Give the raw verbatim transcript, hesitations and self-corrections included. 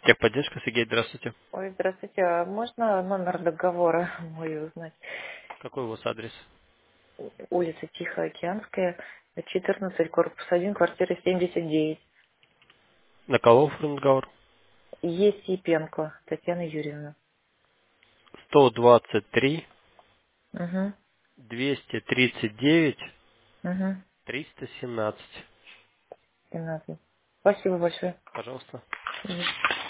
Техподдержка, Сергей, здравствуйте. Ой, здравствуйте. А можно номер договора мой узнать? Какой у вас адрес? Улица Тихоокеанская, четырнадцать, корпус один, квартира семьдесят девять. На кого оформлен договор? Есипенко Татьяна Юрьевна. сто двадцать три, Угу, двести тридцать девять, угу, триста семнадцать. семнадцать. Спасибо большое. Пожалуйста. Мгм.